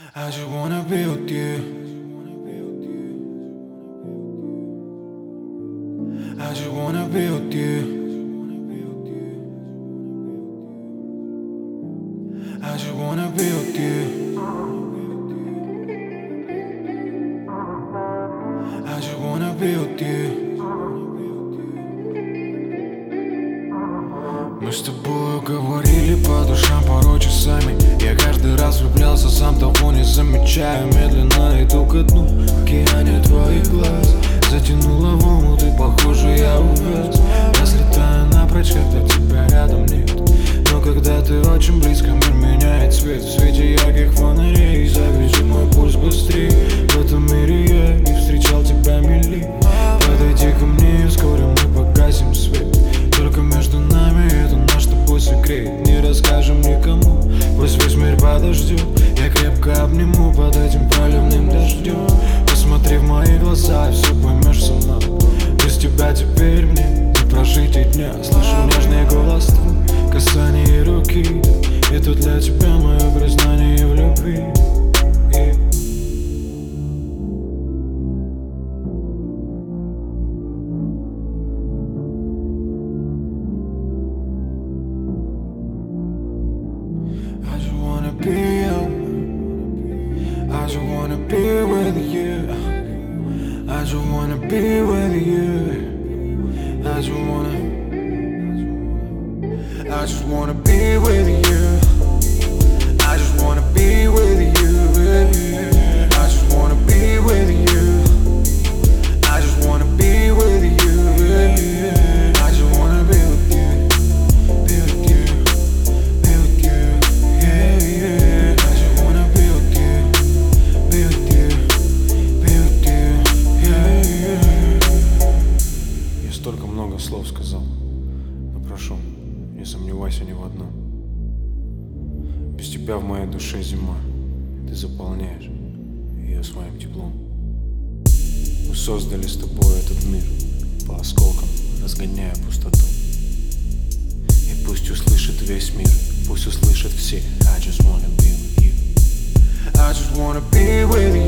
I just wanna be with you. I just wanna be with you. I just wanna be with you. I just wanna be with you. Мы с тобой говорили по душам порой часами. Я каждый раз влюблялся, сам того не замечая. Медленно иду ко дну в океане твоих глаз. Затянула в омут и похоже я увяз. Разлетаю напрочь, когда тебя рядом нет. Но когда ты очень близко, мир меняет цвет. В свете ярких фонарей завяжет мой пульс быстрее. В этом мире я не встречал тебя мили. Подойди ко мне, и вскоре мы погасим свет. Только между нами это наш с тобой секрет. Не расскажем никому, пусть весь мир подождет. Я крепко обниму под этим проливным дождем. Посмотри в мои глаза и все поймешь сама. Без тебя теперь мне не прожить и дня. Слышу нежный голос твой, касание руки. Это для тебя мое признание в любви. I just wanna be you. I just wanna be with you. I just wanna be with you. I just wanna be with you. I just wanna be with you. I just wanna be with you. I just wanna be with you. I just wanna be with you. Be with you. Be with you. Yeah, yeah. I just wanna be with you. Be with you. Be with you. Yeah, yeah. Я столько много слов сказал, но прошу, не сомневайся ни в одном. Без тебя в моей душе зима. Ты заполняешь ее своим теплом. Мы создали с тобой этот мир по осколкам, разгоняя пустоту. И пусть услышит весь мир, пусть услышат все. I just wanna be with you. I just wanna be with you.